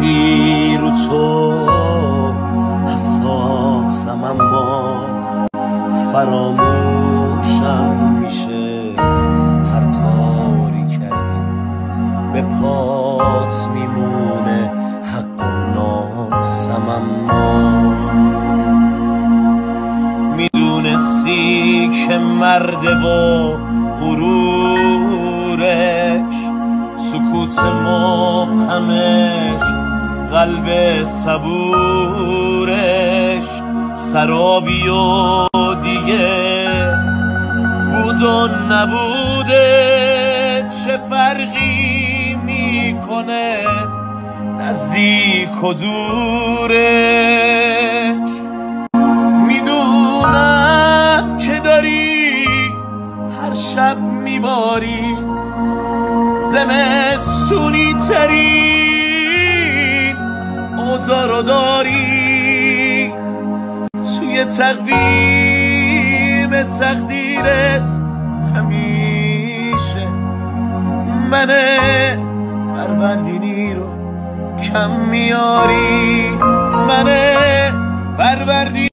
وقتی رو تو حساسم اما فراموشم میشه هر کاری کردی به پات میمونه حق و ناسم اما میدونستی که مرده و غرورش سکوت مبهمش قلب صبورش سرابی و دیگه بود و نبوده چه فرقی میکنه نزدیک و دورش میدونم که داری هر شب میباری زمستونی ترین اوضاع رو داری توی تقویم تقدیرت همیشه من فروردینی رو کم میاری من فروردینی